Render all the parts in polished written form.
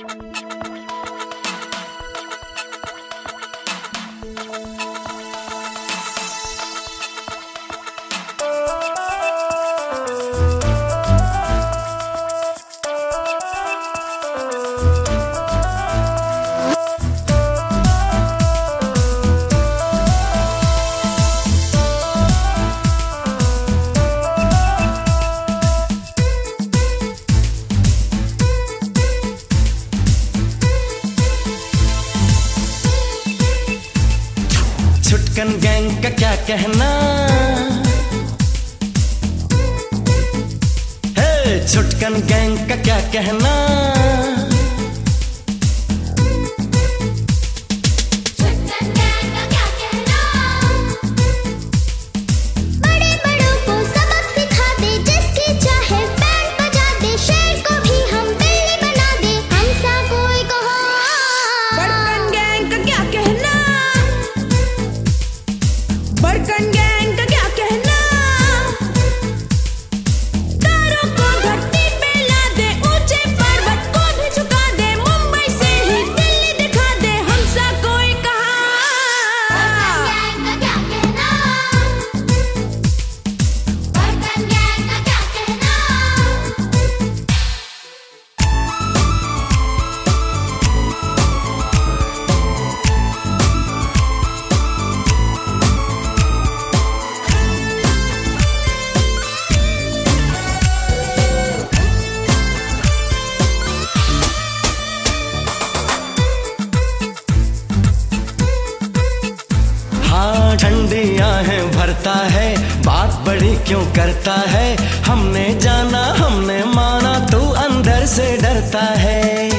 छुटकन gang का क्या कहना, हे छुटकन गैंग का क्या कहना। ठंडी आहें भरता है, बात बड़ी क्यों करता है। हमने जाना हमने माना, तू अंदर से डरता है।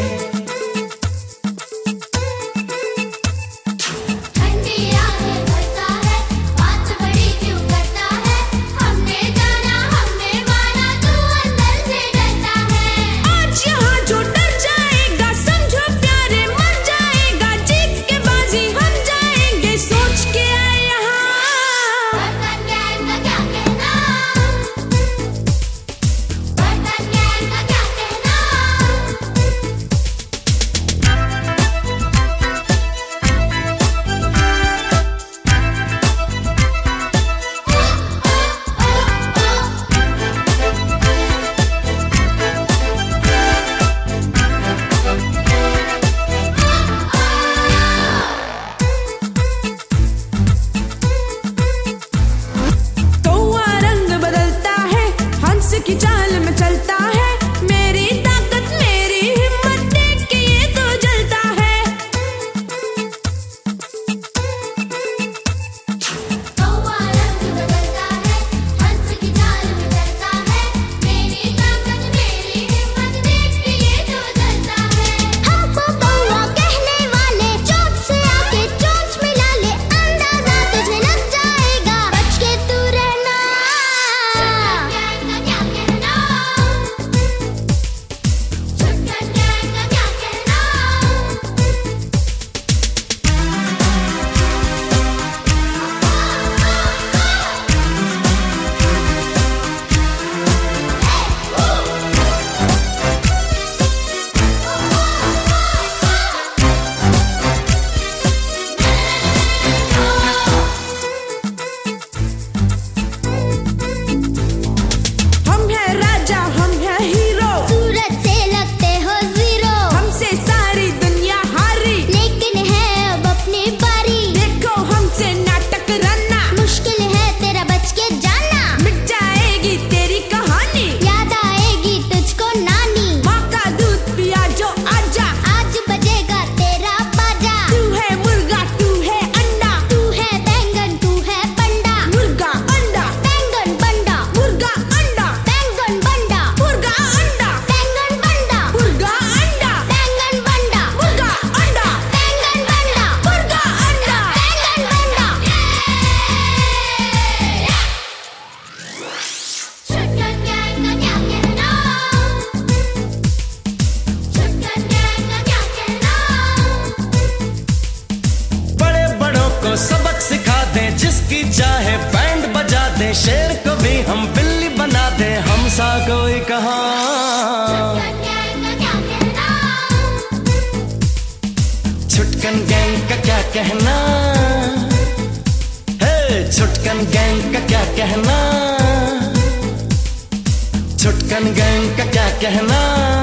की चाल में चलता है, मेरी ताकत मेरी हिम्मत देख के ये तो जलता है। कौवा रंग बदलता है, हंस की चाल में चलता है, मेरी ताकत मेरी हिम्मत देख के ये तो जलता है। हमको कौवा कहने वाले चोट से आके चोंच मिला ले, अंदाजा तुझे लग जाएगा, बच के तू रहना। सबक सिखा दें, जिसकी चाहे बैंड बजा दें, शेर को भी हम बिल्ली बना दें, हम सा कोई कहाँ। छुटकन गैंग का क्या कहना, हे छुटकन गैंग का क्या कहना, छुटकन गैंग का क्या कहना।